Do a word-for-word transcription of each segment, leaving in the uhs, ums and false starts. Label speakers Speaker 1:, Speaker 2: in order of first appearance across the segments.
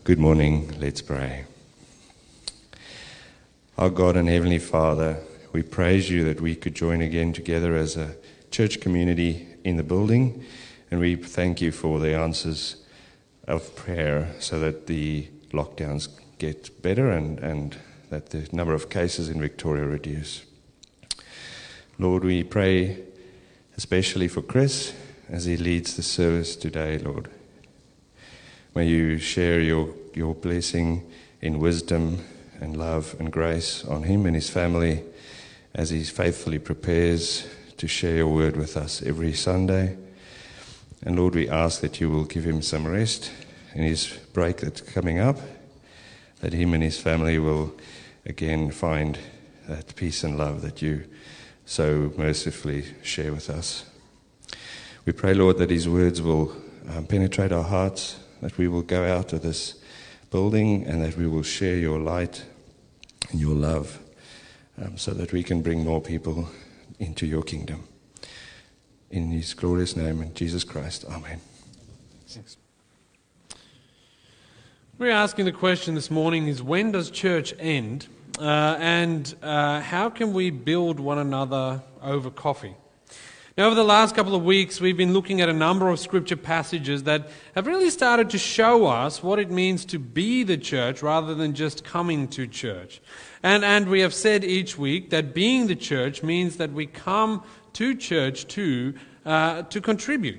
Speaker 1: Good morning, let's pray. Our God and Heavenly Father, we praise you that we could join again together as a church community in the building, and we thank you for the answers of prayer so that the lockdowns get better and, and that the number of cases in Victoria reduce. Lord, we pray especially for Chris as he leads the service today, Lord. May you share your, your blessing in wisdom and love and grace on him and his family as he faithfully prepares to share your word with us every Sunday. And Lord, we ask that you will give him some rest in his break that's coming up, that him and his family will again find that peace and love that you so mercifully share with us. We pray, Lord, that his words will um, penetrate our hearts, that we will go out of this building and that we will share your light and your love um, so that we can bring more people into your kingdom. In his glorious name, in Jesus Christ, amen.
Speaker 2: Thanks. We're asking the question this morning is, when does church end? Uh, and uh, how can we build one another over coffee? Now, over the last couple of weeks, we've been looking at a number of scripture passages that have really started to show us what it means to be the church rather than just coming to church. And, and we have said each week that being the church means that we come to church to, uh, to contribute.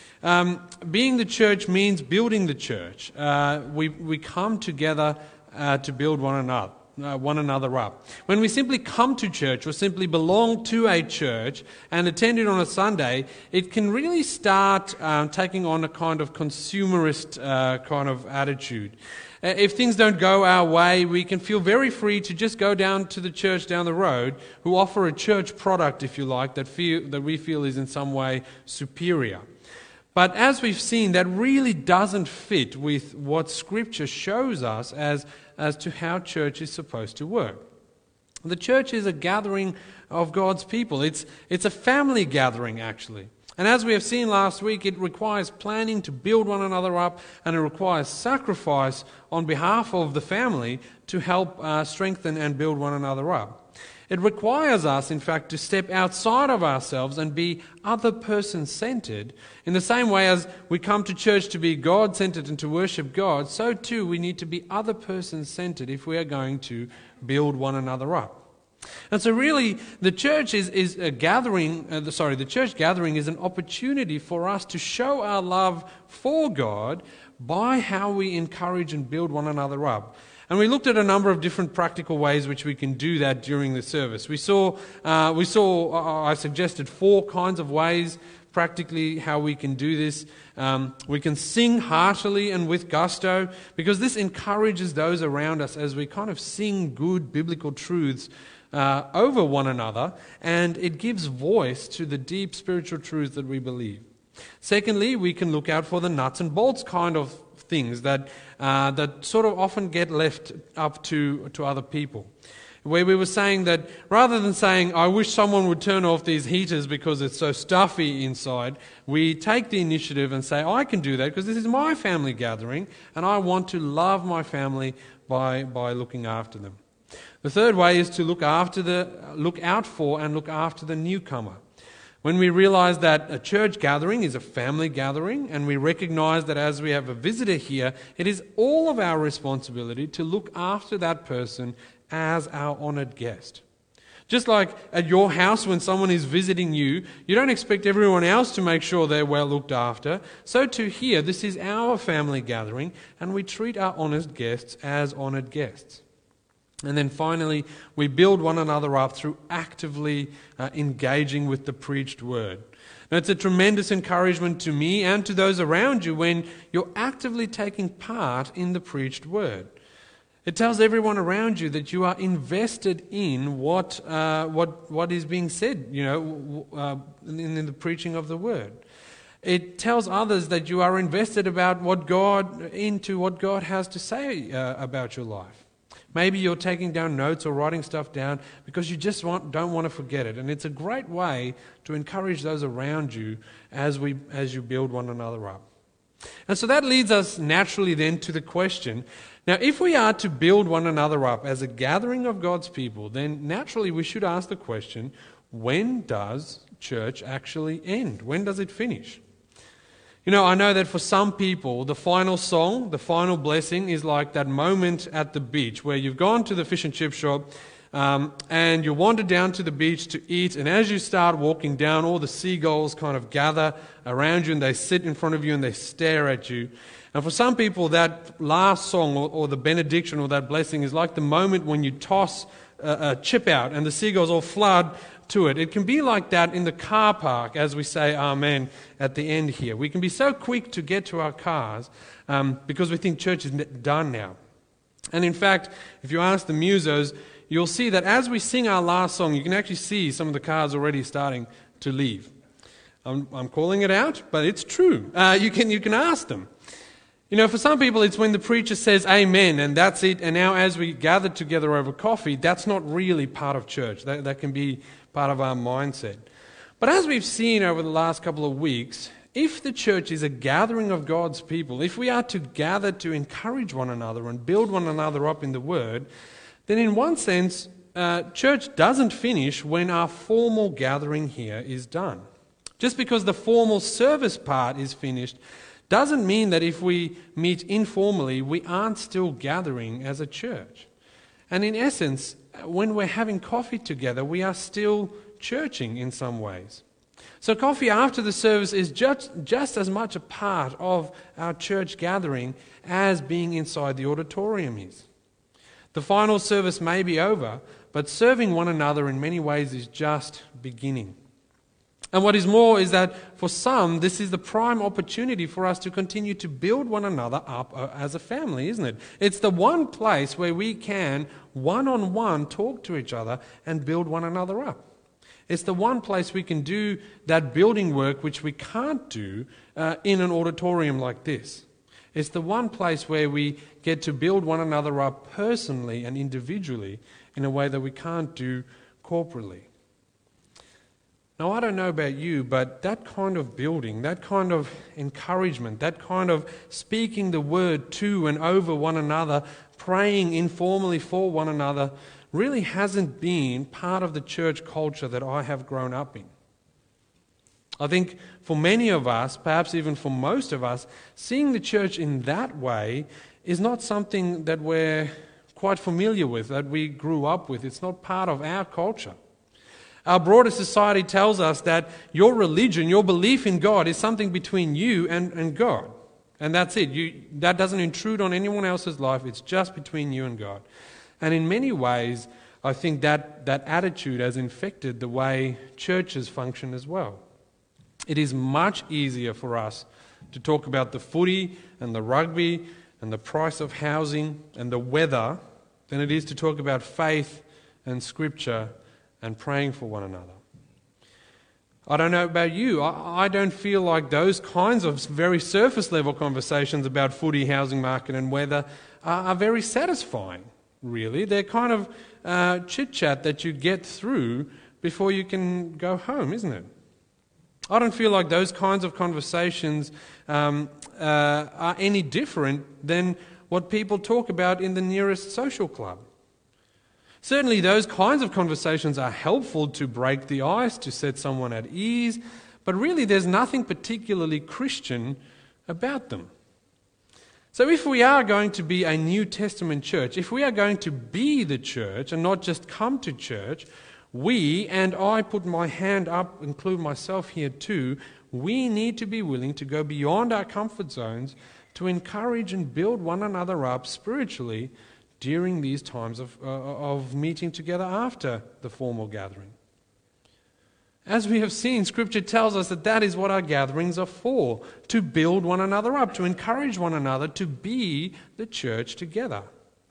Speaker 2: Um, being the church means building the church. Uh, we, we come together uh, to build one another. Uh, one another up. When we simply come to church or simply belong to a church and attend it on a Sunday, it can really start um, taking on a kind of consumerist uh, kind of attitude. Uh, if things don't go our way, we can feel very free to just go down to the church down the road who offer a church product, if you like, that, feel, that we feel is in some way superior. But as we've seen, that really doesn't fit with what Scripture shows us as, as to how church is supposed to work. The church is a gathering of God's people. It's, it's a family gathering, actually. And as we have seen last week, it requires planning to build one another up, and it requires sacrifice on behalf of the family to help uh, strengthen and build one another up. It requires us, in fact, to step outside of ourselves and be other person-centered. In the same way as we come to church to be God-centered and to worship God, so too we need to be other person-centered if we are going to build one another up. And so really, the church is, is a gathering, uh, the, sorry, the church gathering is an opportunity for us to show our love for God by how we encourage and build one another up. And we looked at a number of different practical ways which we can do that during the service. We saw, uh, we saw. Uh, I suggested four kinds of ways practically how we can do this. Um, we can sing heartily and with gusto, because this encourages those around us as we kind of sing good biblical truths uh, over one another, and it gives voice to the deep spiritual truths that we believe. Secondly, we can look out for the nuts and bolts kind of things that uh, that sort of often get left up to, to other people. Where we were saying that rather than saying, I wish someone would turn off these heaters because it's so stuffy inside, we take the initiative and say, I can do that because this is my family gathering and I want to love my family by, by looking after them. The third way is to look after the look out for and look after the newcomer. When we realize that a church gathering is a family gathering, and we recognize that as we have a visitor here, it is all of our responsibility to look after that person as our honored guest. Just like at your house when someone is visiting you, you don't expect everyone else to make sure they're well looked after. So too here, this is our family gathering, and we treat our honored guests as honored guests. And then finally, we build one another up through actively uh, engaging with the preached word. Now, it's a tremendous encouragement to me and to those around you when you're actively taking part in the preached word. It tells everyone around you that you are invested in what uh, what what is being said, you know, uh, in, in the preaching of the word. It tells others that you are invested about what God into what God has to say uh, about your life. Maybe you're taking down notes or writing stuff down because you just want, don't want to forget it. And it's a great way to encourage those around you as we as you build one another up. And so that leads us naturally then to the question, now if we are to build one another up as a gathering of God's people, then naturally we should ask the question, when does church actually end? When does it finish? You know, I know that for some people, the final song, the final blessing is like that moment at the beach where you've gone to the fish and chip shop um, and you wander down to the beach to eat, and as you start walking down, all the seagulls kind of gather around you and they sit in front of you and they stare at you. And for some people, that last song or, or the benediction or that blessing is like the moment when you toss a, a chip out and the seagulls all flood to it. It can be like that in the car park as we say amen at the end here. We can be so quick to get to our cars um, because we think church is done now. And in fact, if you ask the musos, you'll see that as we sing our last song, you can actually see some of the cars already starting to leave. I'm, I'm calling it out, but it's true. Uh, you can you can ask them. You know, for some people, it's when the preacher says amen, and that's it. And now as we gather together over coffee, that's not really part of church. That, that can be part of our mindset. But as we've seen over the last couple of weeks, if the church is a gathering of God's people, if we are to gather to encourage one another and build one another up in the Word, then in one sense, uh, church doesn't finish when our formal gathering here is done. Just because the formal service part is finished doesn't mean that if we meet informally, we aren't still gathering as a church. And in essence, when we're having coffee together, we are still churching in some ways. So coffee after the service is just, just as much a part of our church gathering as being inside the auditorium is. The final service may be over, but serving one another in many ways is just beginning. And what is more is that for some, this is the prime opportunity for us to continue to build one another up as a family, isn't it? It's the one place where we can one-on-one talk to each other and build one another up. It's the one place we can do that building work which we can't do uh, in an auditorium like this. It's the one place where we get to build one another up personally and individually in a way that we can't do corporately. Now, I don't know about you, but that kind of building, that kind of encouragement, that kind of speaking the word to and over one another, praying informally for one another, really hasn't been part of the church culture that I have grown up in. I think for many of us, perhaps even for most of us, seeing the church in that way is not something that we're quite familiar with, that we grew up with. It's not part of our culture. Our broader society tells us that your religion, your belief in God is something between you and, and God. And that's it. You, that doesn't intrude on anyone else's life. It's just between you and God. And in many ways, I think that, that attitude has infected the way churches function as well. It is much easier for us to talk about the footy and the rugby and the price of housing and the weather than it is to talk about faith and scripture and praying for one another. I don't know about you. I, I don't feel like those kinds of very surface level conversations about footy, housing market and weather are, are very satisfying, really. They're kind of uh, chit-chat that you get through before you can go home, isn't it? I don't feel like those kinds of conversations um, uh, are any different than what people talk about in the nearest social club. Certainly those kinds of conversations are helpful to break the ice, to set someone at ease, but really there's nothing particularly Christian about them. So if we are going to be a New Testament church, if we are going to be the church and not just come to church, we, and I put my hand up, include myself here too, we need to be willing to go beyond our comfort zones to encourage and build one another up spiritually during these times of, uh, of meeting together after the formal gathering. As we have seen, Scripture tells us that that is what our gatherings are for, to build one another up, to encourage one another, to be the church together.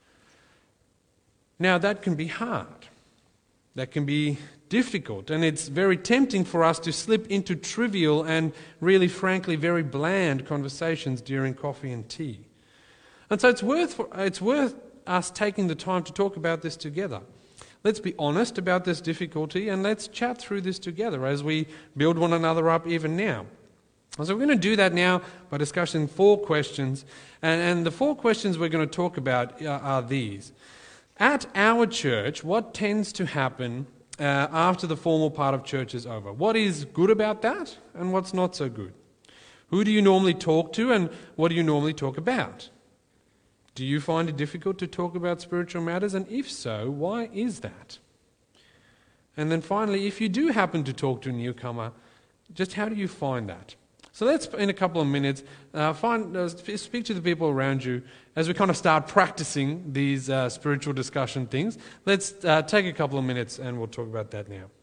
Speaker 2: Now, that can be hard. That can be difficult, and it's very tempting for us to slip into trivial and really, frankly, very bland conversations during coffee and tea. And so it's worth it's worth us taking the time to talk about this together. Let's be honest about this difficulty and let's chat through this together as we build one another up even now. So we're going to do that now by discussing four questions. And, and the four questions we're going to talk about are, are these. At our church, what tends to happen uh, after the formal part of church is over? What is good about that and what's not so good? Who do you normally talk to and what do you normally talk about? Do you find it difficult to talk about spiritual matters? And if so, why is that? And then finally, if you do happen to talk to a newcomer, just how do you find that? So let's, in a couple of minutes, uh, find, uh, speak to the people around you as we kind of start practicing these uh, spiritual discussion things. Let's uh, take a couple of minutes and we'll talk about that now.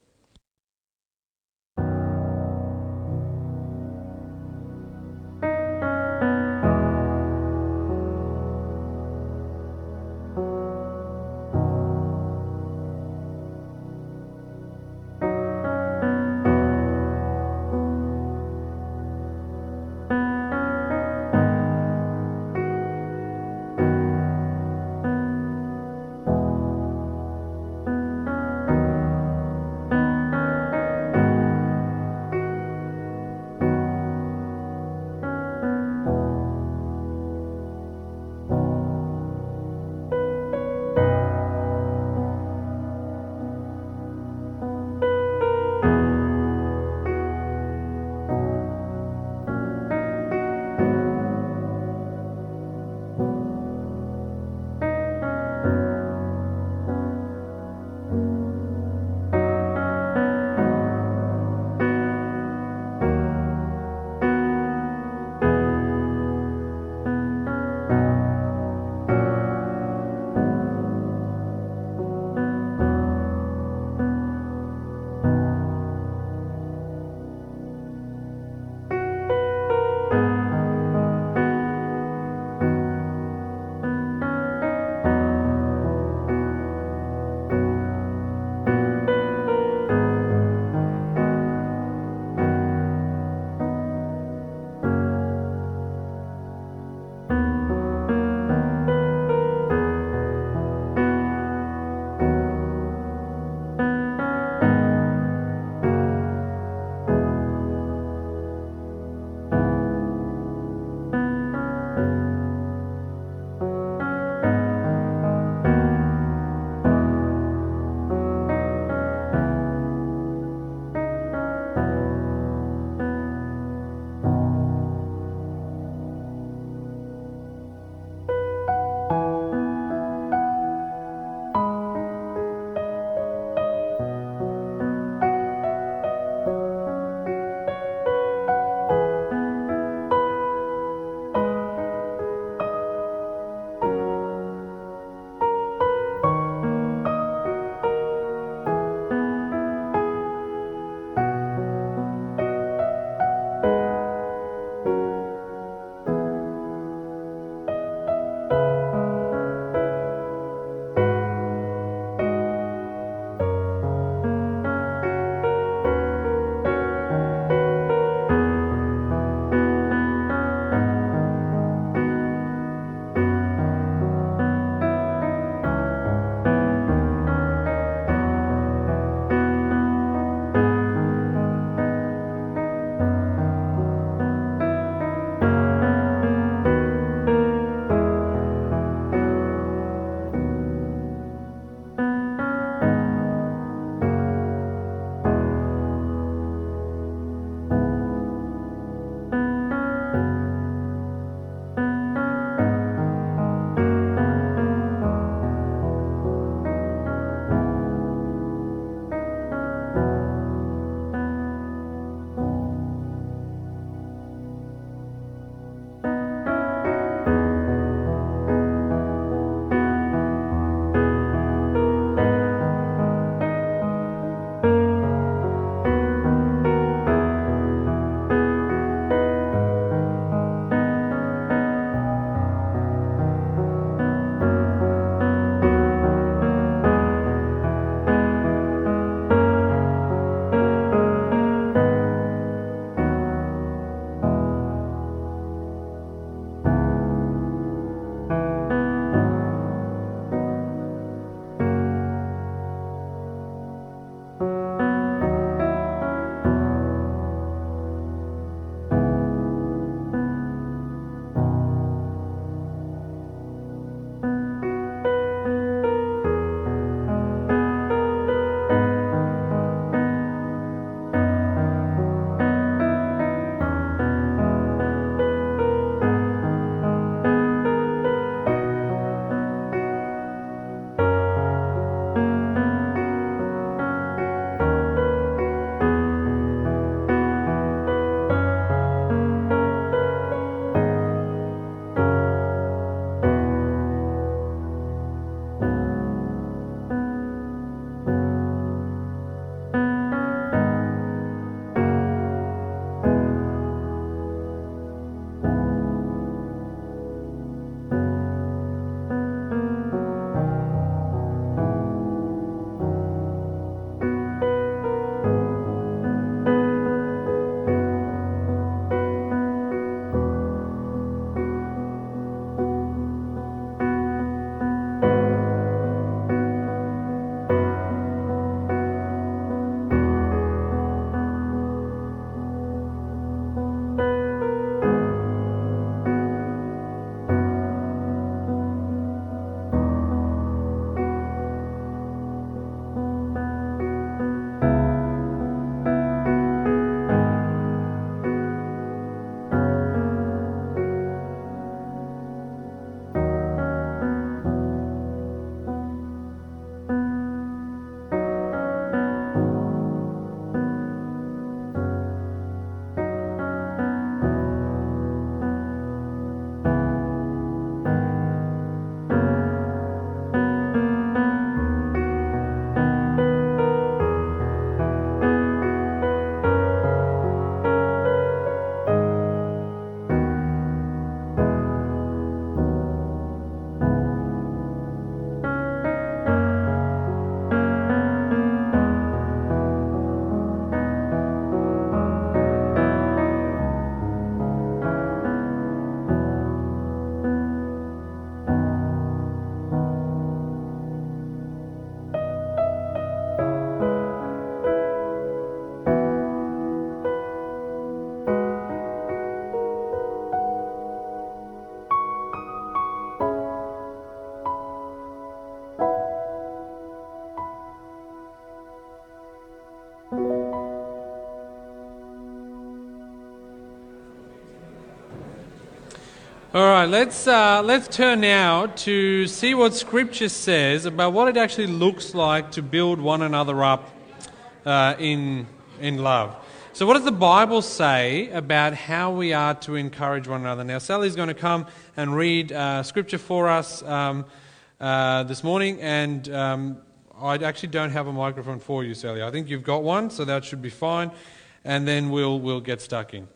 Speaker 2: All right, let's uh, let's turn now to see what Scripture says about what it actually looks like to build one another up uh, in in love. So, what does the Bible say about how we are to encourage one another? Now, Sally's going to come and read uh, Scripture for us um, uh, this morning, and um, I actually don't have a microphone for you, Sally. I think you've got one, so that should be fine, and then we'll we'll get stuck in.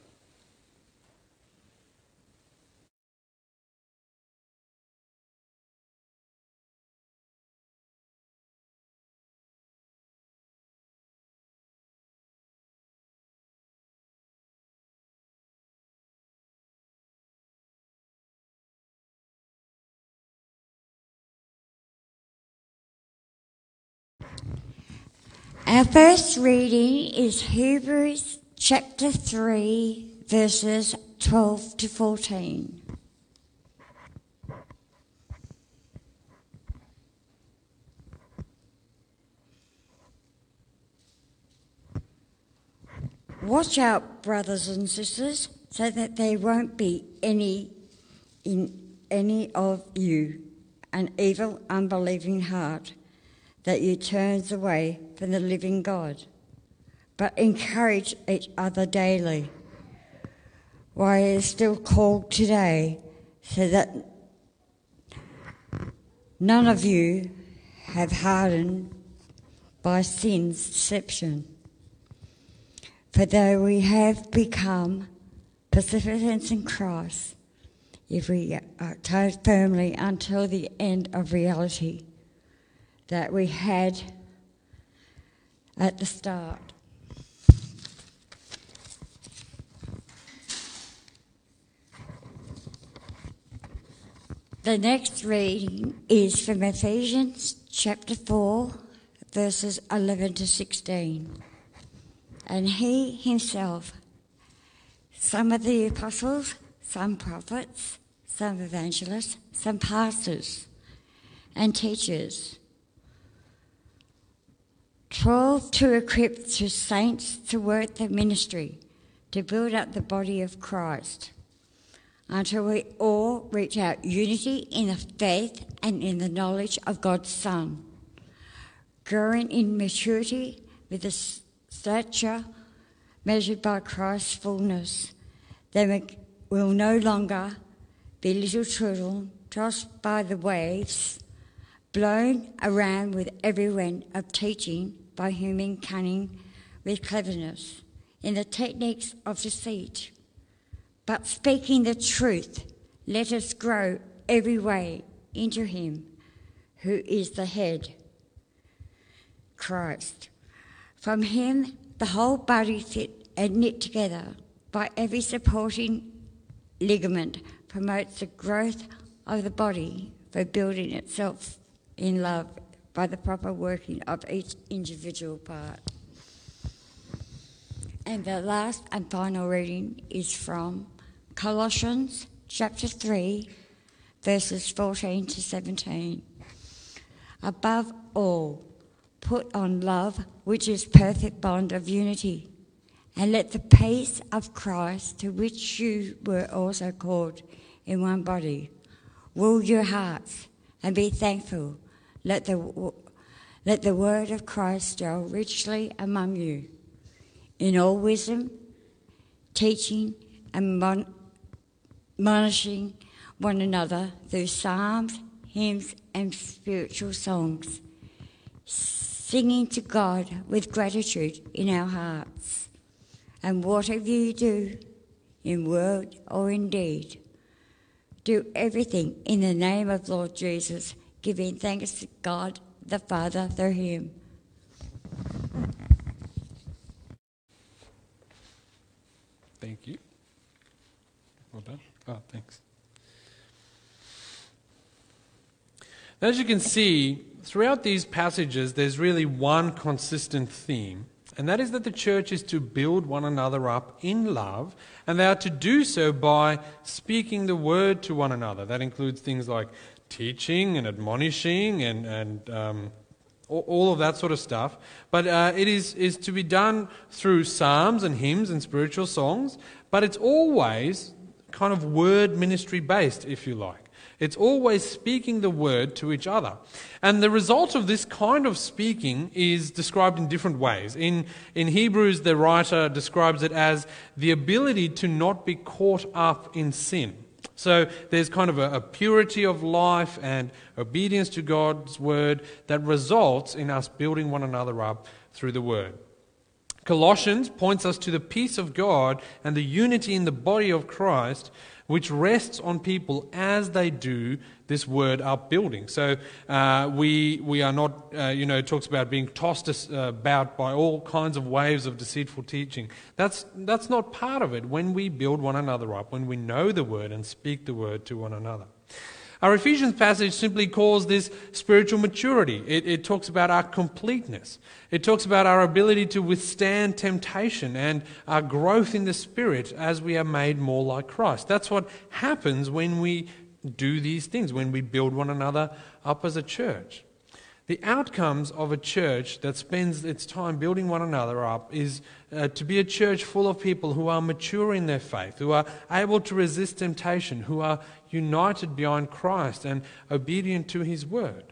Speaker 3: Our first reading is Hebrews chapter three, verses twelve to fourteen. Watch out, brothers and sisters, so that there won't be any in any of you an evil, unbelieving heart that you turns away from the living God, but encourage each other daily, while it is still called today, so that none of you have hardened by sin's deception. For though we have become participants in Christ, if we are tied firmly until the end of reality that we had at the start. The next reading is from Ephesians chapter four, verses eleven to sixteen. And he himself, some of the apostles, some prophets, some evangelists, some pastors and teachers, twelve to equip the saints to work the ministry, to build up the body of Christ, until we all reach our unity in the faith and in the knowledge of God's Son, growing in maturity with the stature measured by Christ's fullness. Then we will no longer be little children tossed by the waves, blown around with every wind of teaching by human cunning with cleverness in the techniques of deceit. But speaking the truth, let us grow every way into him who is the head, Christ. From him the whole body fit and knit together by every supporting ligament promotes the growth of the body for building itself in love by the proper working of each individual part. And the last and final reading is from Colossians chapter three, verses fourteen to seventeen. Above all, put on love, which is perfect bond of unity, and let the peace of Christ, to which you were also called in one body, rule your hearts, and be thankful. Let the, let the word of Christ dwell richly among you, in all wisdom, teaching and mon- admonishing one another through psalms, hymns, and spiritual songs, singing to God with gratitude in our hearts. And whatever you do, in word or in deed, do everything in the name of Lord Jesus, giving thanks to God the Father through him.
Speaker 2: Thank you. Well done. Oh, thanks. As you can see, throughout these passages, there's really one consistent theme, and that is that the church is to build one another up in love, and they are to do so by speaking the word to one another. That includes things like teaching and admonishing and, and um, all of that sort of stuff. But uh, it is, is to be done through psalms and hymns and spiritual songs, but it's always kind of word ministry based, if you like. It's always speaking the word to each other. And the result of this kind of speaking is described in different ways. In, in Hebrews, the writer describes it as the ability to not be caught up in sin. So there's kind of a, a purity of life and obedience to God's word that results in us building one another up through the word. Colossians points us to the peace of God and the unity in the body of Christ, which rests on people as they do this word upbuilding. So uh, we we are not, uh, you know, it talks about being tossed uh, about by all kinds of waves of deceitful teaching. That's that's not part of it when we build one another up, when we know the word and speak the word to one another. Our Ephesians passage simply calls this spiritual maturity. It, it talks about our completeness. It talks about our ability to withstand temptation and our growth in the Spirit as we are made more like Christ. That's what happens when we do these things, when we build one another up as a church. The outcomes of a church that spends its time building one another up is uh, to be a church full of people who are mature in their faith, who are able to resist temptation, who are united behind Christ and obedient to His word.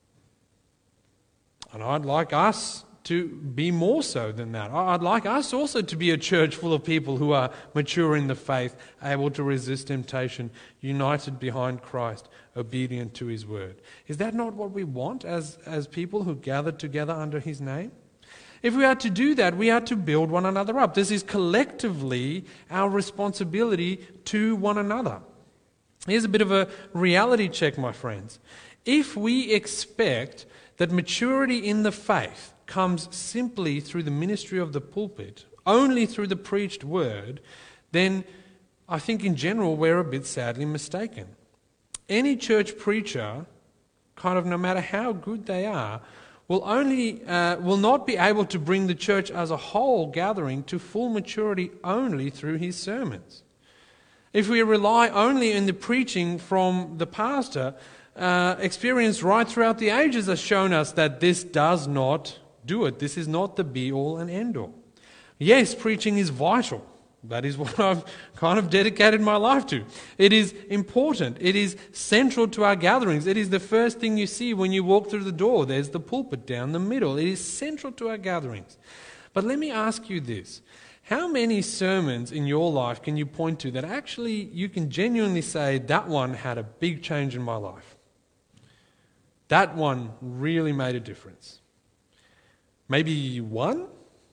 Speaker 2: And I'd like us to be more so than that. I'd like us also to be a church full of people who are mature in the faith, able to resist temptation, united behind Christ, obedient to His word. Is that not what we want as, as people who gather together under His name? If we are to do that, we are to build one another up. This is collectively our responsibility to one another. Here's a bit of a reality check, my friends. If we expect that maturity in the faith comes simply through the ministry of the pulpit, only through the preached word, then I think in general we're a bit sadly mistaken. Any church preacher, kind of no matter how good they are, will only uh, will not be able to bring the church as a whole gathering to full maturity only through his sermons. If we rely only on the preaching from the pastor, uh, experience right throughout the ages has shown us that this does not do it. This is not the be-all and end-all. Yes, preaching is vital. That is what I've kind of dedicated my life to. It is important. It is central to our gatherings. It is the first thing you see when you walk through the door. There's the pulpit down the middle. It is central to our gatherings. But let me ask you this. How many sermons in your life can you point to that actually you can genuinely say, that one had a big change in my life? That one really made a difference. Maybe one?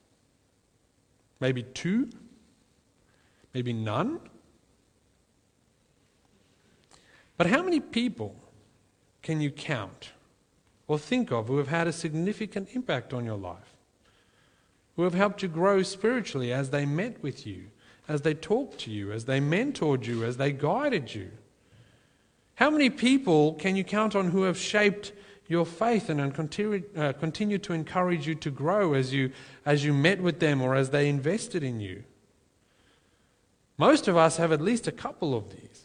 Speaker 2: Maybe two? Maybe none? But how many people can you count or think of who have had a significant impact on your life? Who have helped you grow spiritually as they met with you, as they talked to you, as they mentored you, as they guided you? How many people can you count on who have shaped your faith and, and continue, uh, continue to encourage you to grow as you, as you met with them or as they invested in you? Most of us have at least a couple of these.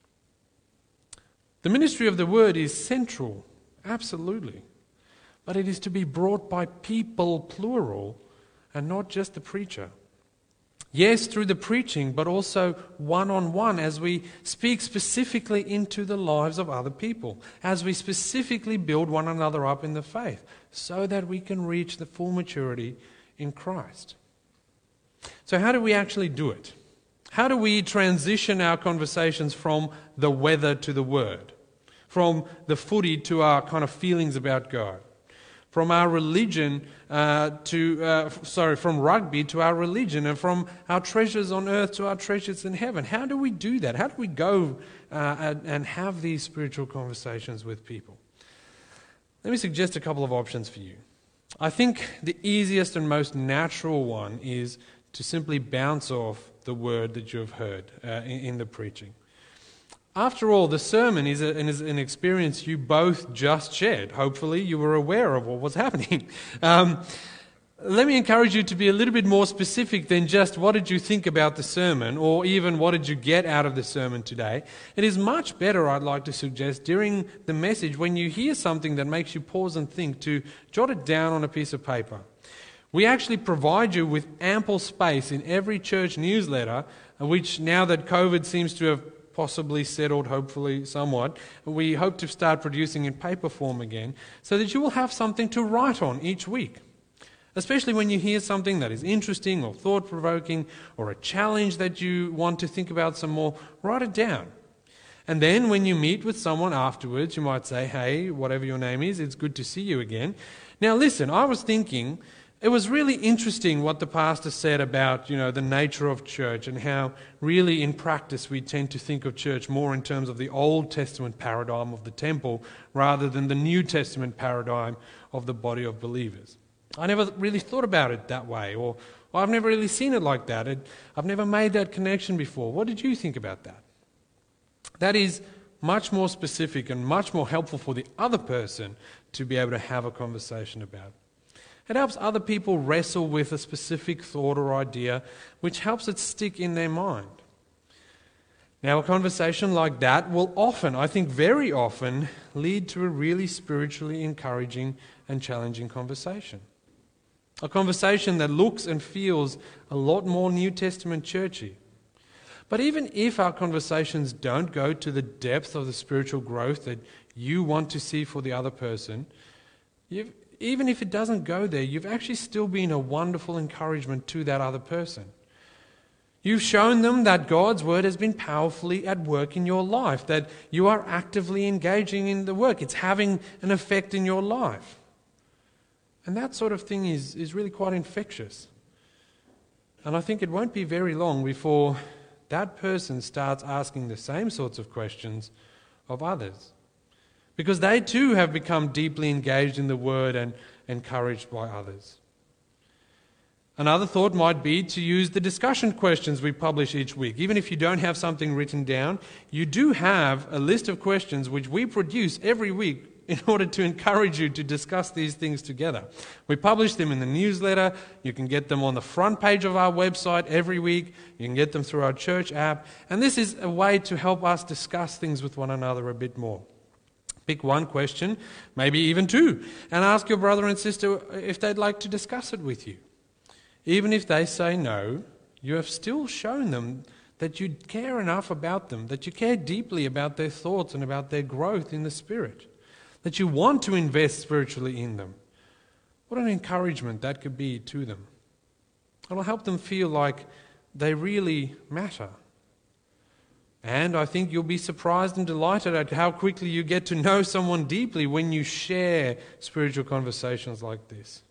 Speaker 2: The ministry of the word is central, absolutely. But it is to be brought by people, plural, and not just the preacher. Yes, through the preaching, but also one-on-one as we speak specifically into the lives of other people, as we specifically build one another up in the faith, so that we can reach the full maturity in Christ. So how do we actually do it? How do we transition our conversations from the weather to the word? From the footy to our kind of feelings about God? From our religion uh, to, uh, sorry, from rugby to our religion, and from our treasures on earth to our treasures in heaven? How do we do that? How do we go uh, and, and have these spiritual conversations with people? Let me suggest a couple of options for you. I think the easiest and most natural one is to simply bounce off the word that you have heard uh, in, in the preaching. After all, the sermon is, a, is an experience you both just shared. Hopefully you were aware of what was happening. Um, let me encourage you to be a little bit more specific than just what did you think about the sermon, or even what did you get out of the sermon today. It is much better, I'd like to suggest, during the message when you hear something that makes you pause and think, to jot it down on a piece of paper. We actually provide you with ample space in every church newsletter, which now that COVID seems to have possibly settled, hopefully somewhat, we hope to start producing in paper form again, so that you will have something to write on each week. Especially when you hear something that is interesting or thought-provoking or a challenge that you want to think about some more, write it down. And then when you meet with someone afterwards, you might say, hey, whatever your name is, it's good to see you again. Now listen, I was thinking, it was really interesting what the pastor said about, you know, the nature of church and how really in practice we tend to think of church more in terms of the Old Testament paradigm of the temple rather than the New Testament paradigm of the body of believers. I never really thought about it that way, or, or I've never really seen it like that. It, I've never made that connection before. What did you think about that? That is much more specific and much more helpful for the other person to be able to have a conversation about. It helps other people wrestle with a specific thought or idea, which helps it stick in their mind. Now, a conversation like that will often, I think very often, lead to a really spiritually encouraging and challenging conversation. A conversation that looks and feels a lot more New Testament churchy. But even if our conversations don't go to the depth of the spiritual growth that you want to see for the other person, you've, even if it doesn't go there, you've actually still been a wonderful encouragement to that other person. You've shown them that God's word has been powerfully at work in your life, that you are actively engaging in the work. It's having an effect in your life. And that sort of thing is, is really quite infectious. And I think it won't be very long before that person starts asking the same sorts of questions of others. Because they too have become deeply engaged in the word and encouraged by others. Another thought might be to use the discussion questions we publish each week. Even if you don't have something written down, you do have a list of questions which we produce every week in order to encourage you to discuss these things together. We publish them in the newsletter. You can get them on the front page of our website every week. You can get them through our church app. And this is a way to help us discuss things with one another a bit more. Pick one question, maybe even two, and ask your brother and sister if they'd like to discuss it with you. Even if they say no, you have still shown them that you care enough about them, that you care deeply about their thoughts and about their growth in the Spirit, that you want to invest spiritually in them. What an encouragement that could be to them. It'll help them feel like they really matter. And I think you'll be surprised and delighted at how quickly you get to know someone deeply when you share spiritual conversations like this.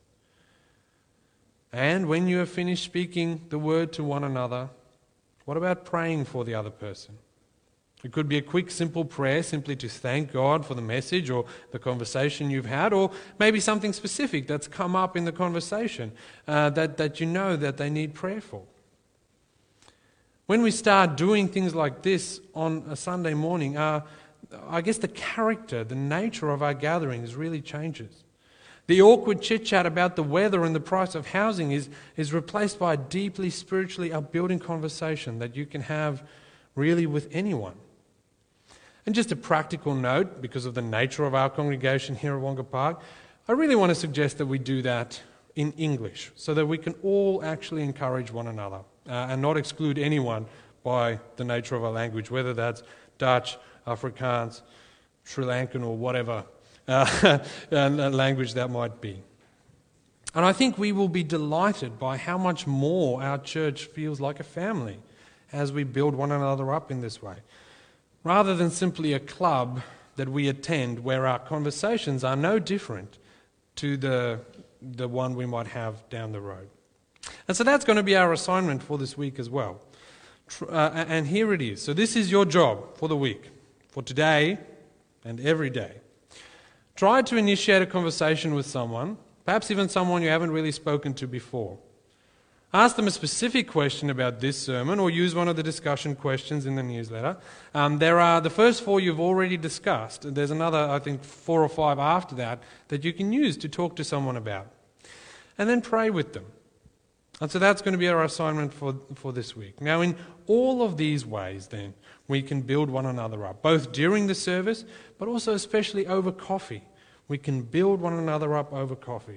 Speaker 2: And when you have finished speaking the word to one another, what about praying for the other person? It could be a quick, simple prayer simply to thank God for the message or the conversation you've had, or maybe something specific that's come up in the conversation uh, that, that you know that they need prayer for. When we start doing things like this on a Sunday morning, uh, I guess the character, the nature of our gatherings really changes. The awkward chit-chat about the weather and the price of housing is, is replaced by a deeply spiritually upbuilding conversation that you can have really with anyone. And just a practical note, because of the nature of our congregation here at Wonga Park, I really want to suggest that we do that in English so that we can all actually encourage one another uh, and not exclude anyone by the nature of our language, whether that's Dutch, Afrikaans, Sri Lankan or whatever uh, language that might be. And I think we will be delighted by how much more our church feels like a family as we build one another up in this way, rather than simply a club that we attend where our conversations are no different to the, the one we might have down the road. And so that's going to be our assignment for this week as well. Uh, and here it is. So this is your job for the week, for today and every day. Try to initiate a conversation with someone, perhaps even someone you haven't really spoken to before. Ask them a specific question about this sermon, or use one of the discussion questions in the newsletter. Um, there are the first four you've already discussed. There's another, I think, four or five after that that you can use to talk to someone about. And then pray with them. And so that's going to be our assignment for, for this week. Now, in all of these ways, then, we can build one another up, both during the service, but also especially over coffee. We can build one another up over coffee.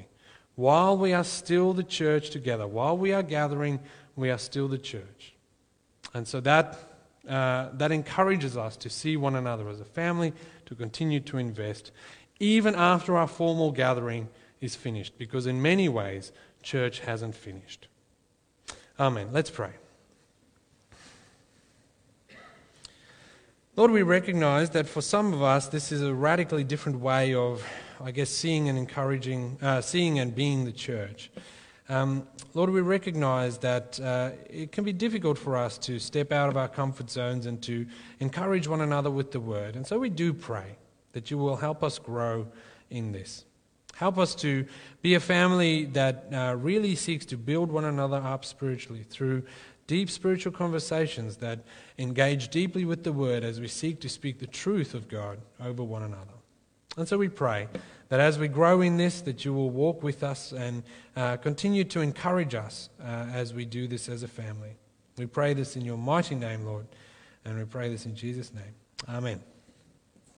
Speaker 2: While we are still the church together, while we are gathering, we are still the church. And so that uh, that encourages us to see one another as a family, to continue to invest, even after our formal gathering is finished, because in many ways, church hasn't finished. Amen. Let's pray. Lord, we recognize that for some of us, this is a radically different way of, I guess, seeing and encouraging, uh, seeing and being the church. Um, Lord, we recognize that uh, it can be difficult for us to step out of our comfort zones and to encourage one another with the word. And so we do pray that you will help us grow in this. Help us to be a family that uh, really seeks to build one another up spiritually through deep spiritual conversations that engage deeply with the word as we seek to speak the truth of God over one another. And so we pray that as we grow in this, that you will walk with us and uh, continue to encourage us uh, as we do this as a family. We pray this in your mighty name, Lord, and we pray this in Jesus' name. Amen.